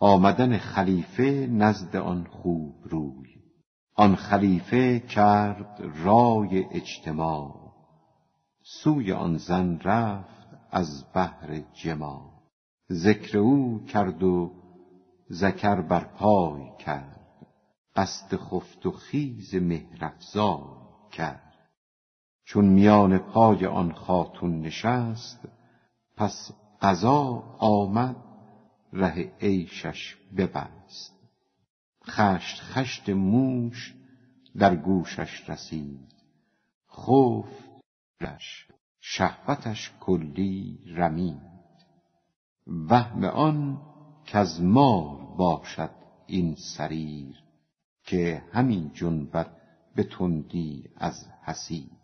آمدن خلیفه نزد آن خوب روی. آن خلیفه کرد رای اجتماع، سوی آن زن رفت از بهر جماع. ذکر او کرد و ذکر بر پای کرد، قصد خفت و خیز مهرافزای کرد. چون میان پای آن خاتون نشست، پس قضا آمد ره عیشش ببست. خشت خشت موش در گوشش رسید، خفتش شهوتش کلی رمید. وهم آن کز مال باشد این سریر، که همین جنبد به تندی از حسیر.